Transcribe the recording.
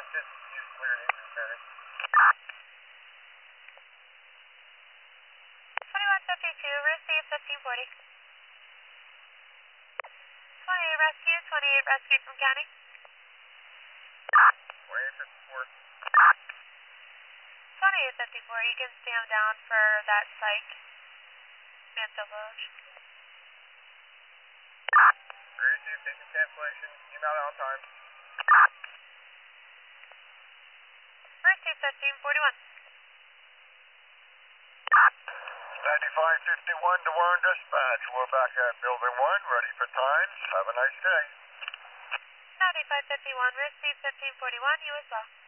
just use clear Houston Center. 2152, receive 1540. 28 rescue, 28 rescue from county. 2854. 2854, you can stand down for that psych. Manta Loge. Receive, taking cancellation, email out on time. Receive 1541. 9551 to Warren Dispatch. We're back at Building 1, ready for times. Have a nice day. 9551, receive 1541, you as well.